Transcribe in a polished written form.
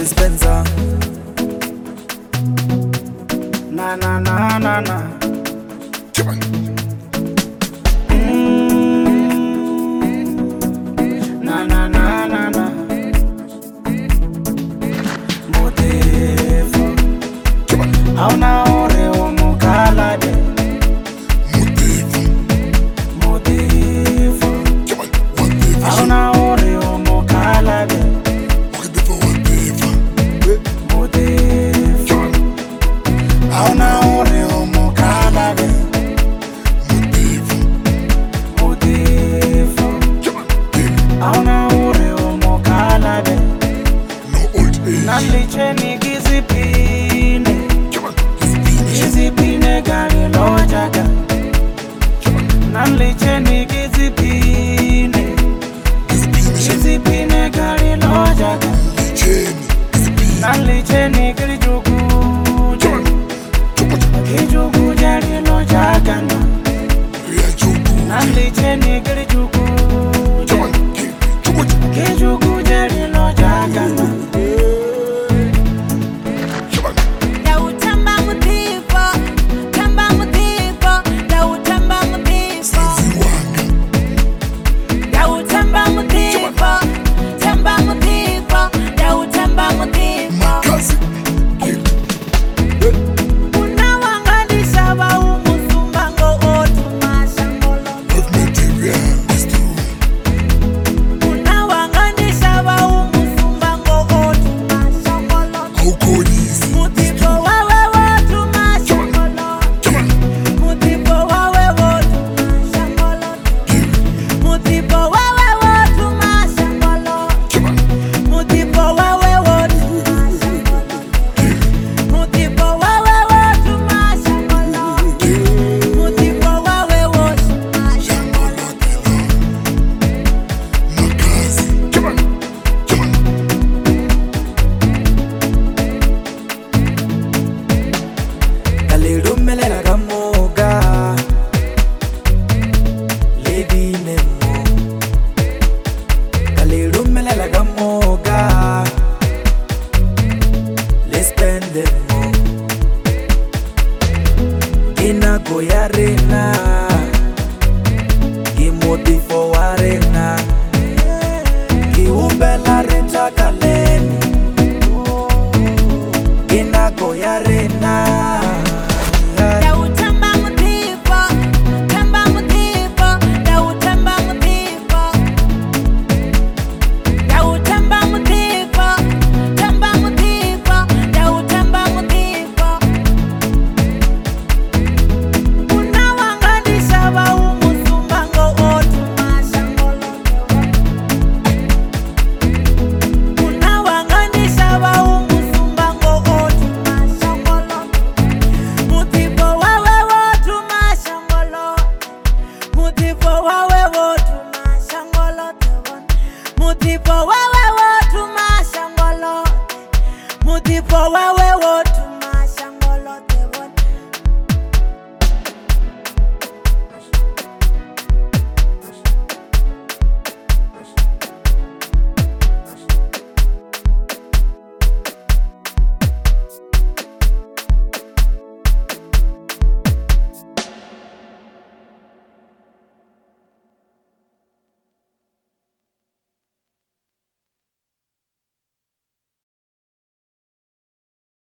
Spencer. Na na na na na. Na na na na na. Motivo. Hauna ore umukala de. Motivo. Hauna ore umukala de. Motivo. Hauna ore umukala de. Motivo. Hauna ore umukala de. Nalicheni kizipine. Kizipine gari lojaga. Nalicheni kizipine. Kizipine gari lojaga. Nalicheni kijukuja. Kijukuja lojaga. Nalicheni kijukuja. Kijukuja lojaga. Arena, Motivo Arena,